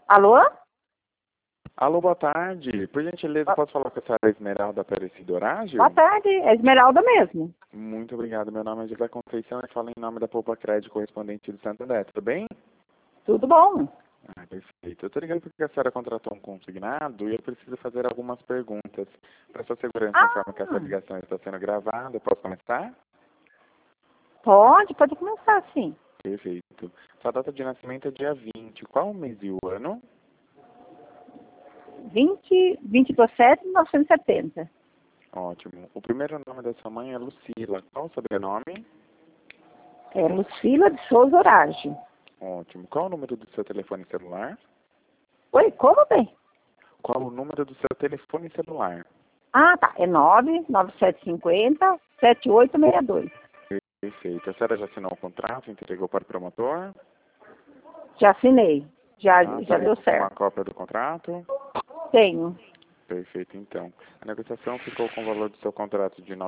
Alô? Alô, boa tarde. Por gentileza, posso falar com a senhora Esmeralda Aparecida Horágio? Boa tarde, é Esmeralda mesmo. Muito obrigado. Meu nome é José Conceição e falo em nome da Poupa Crédito correspondente do Santander. Tudo bem? Tudo bom? Ah, perfeito. Eu estou ligando porque a senhora contratou um consignado e eu preciso fazer algumas perguntas. Para sua segurança, informo que essa ligação está sendo gravada. Posso começar? Pode começar sim. Perfeito. Sua data de nascimento é dia 20. Qual o mês e o ano? 20/7/1970. Ótimo. O primeiro nome da sua mãe é Lucila. Qual o sobrenome? É Lucila de Souza Horágio. Ótimo. Qual o número do seu telefone celular? Oi, como bem? Qual o número do seu telefone celular? Ah, tá. É 99750-7862. Perfeito. A senhora já assinou o contrato, entregou para o promotor? Já assinei. Já Tá deu com uma certo. cópia do contrato? Tenho. Perfeito, então. A negociação ficou com o valor do seu contrato de R$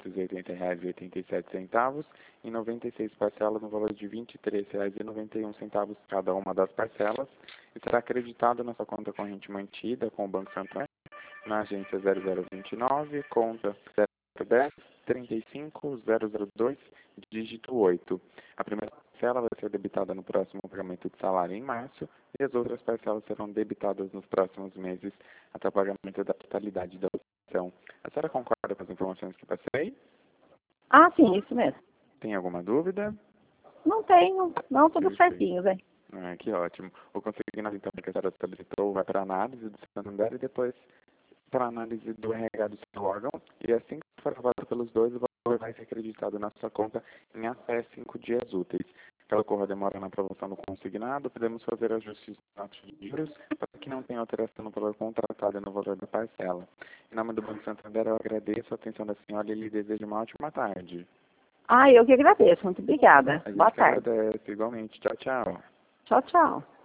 980,87 em 96 parcelas no valor de R$ 23,91 cada uma das parcelas e será acreditado na sua conta corrente mantida com o Banco Santander na agência 0029, conta 010 35002, dígito 8. A primeira parcela vai ser debitada no próximo pagamento de salário em março e as outras parcelas serão debitadas nos próximos meses até o pagamento da totalidade da opção. A senhora concorda com as informações que passei? Ah, sim, isso mesmo. Tem alguma dúvida? Não tenho. Não, tudo Perfeito. certinho, velho. Ah, que ótimo. O consignado, então, que a senhora solicitou vai para análise do Santander e depois para análise do RH do seu órgão, e assim que for aprovado pelos dois, o valor vai ser acreditado na sua conta em até 5 dias úteis. Caso ocorra demora na aprovação do consignado, podemos fazer ajustes na taxa de juros para que não tenha alteração no valor contratado e no valor da parcela. Em nome do Banco Santander, eu agradeço a atenção da senhora e lhe desejo uma ótima tarde. Ah, eu que agradeço. Muito obrigada. A Boa gente que tarde. agradece, igualmente. Tchau, tchau. Tchau, tchau.